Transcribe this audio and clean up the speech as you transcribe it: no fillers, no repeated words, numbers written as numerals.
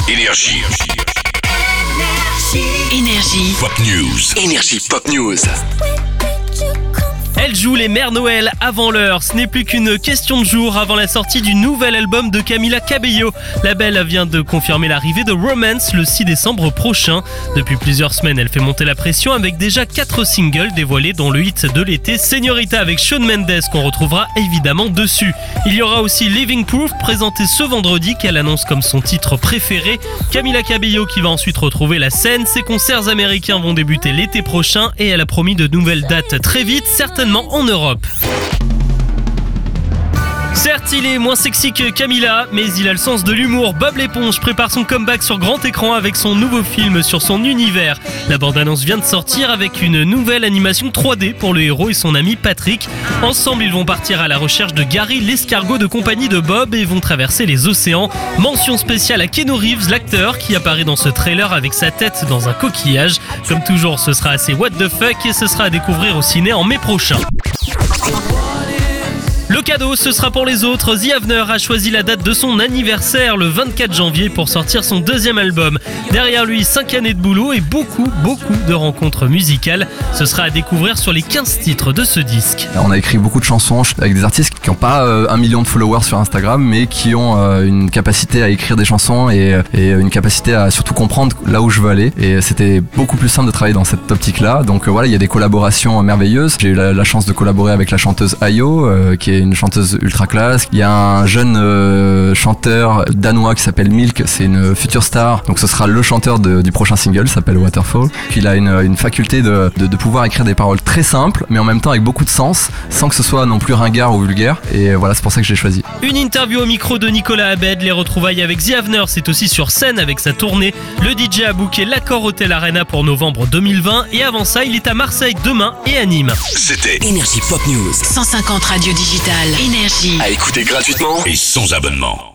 Énergie. Énergie. Pop News. Énergie Pop News. Elle joue les Mères Noël avant l'heure. Ce n'est plus qu'une question de jours avant la sortie du nouvel album de Camila Cabello. La belle vient de confirmer l'arrivée de Romance le 6 décembre prochain. Depuis plusieurs semaines, elle fait monter la pression avec déjà 4 singles dévoilés, dont le hit de l'été Señorita avec Shawn Mendes qu'on retrouvera évidemment dessus. Il y aura aussi Living Proof présenté ce vendredi qu'elle annonce comme son titre préféré. Camila Cabello qui va ensuite retrouver la scène. Ses concerts américains vont débuter l'été prochain et elle a promis de nouvelles dates très vite, certainement en Europe. Certes, il est moins sexy que Camila, mais il a le sens de l'humour. Bob l'éponge prépare son comeback sur grand écran avec son nouveau film sur son univers. La bande-annonce vient de sortir avec une nouvelle animation 3D pour le héros et son ami Patrick. Ensemble, ils vont partir à la recherche de Gary, l'escargot de compagnie de Bob, et vont traverser les océans. Mention spéciale à Keanu Reeves, l'acteur, qui apparaît dans ce trailer avec sa tête dans un coquillage. Comme toujours, ce sera assez what the fuck et ce sera à découvrir au ciné en mai prochain. Le cadeau, ce sera pour les autres. The Avener a choisi la date de son anniversaire, le 24 janvier, pour sortir son deuxième album. Derrière lui, 5 années de boulot et beaucoup de rencontres musicales. Ce sera à découvrir sur les 15 titres de ce disque. On a écrit beaucoup de chansons avec des artistes qui n'ont pas 1 million de followers sur Instagram, mais qui ont une capacité à écrire des chansons et une capacité à surtout comprendre là où je veux aller. Et c'était beaucoup plus simple de travailler dans cette optique-là. Donc voilà, il y a des collaborations merveilleuses. J'ai eu la chance de collaborer avec la chanteuse Ayo, qui est une chanteuse ultra classe. Il y a un jeune chanteur danois qui s'appelle Milk, c'est une future star, donc ce sera le chanteur du prochain single, s'appelle Waterfall. Puis il a une faculté de pouvoir écrire des paroles très simples, mais en même temps avec beaucoup de sens, sans que ce soit non plus ringard ou vulgaire, et voilà, c'est pour ça que je l'ai choisi. Une interview au micro de Nicolas Abed. Les retrouvailles avec The Avener, c'est aussi sur scène avec sa tournée. Le DJ a booké l'Accor Hotel Arena pour novembre 2020, et avant ça, il est à Marseille demain et à Nîmes. C'était Énergie Pop News. 150 radios digitales. Énergie. À écouter gratuitement et sans abonnement.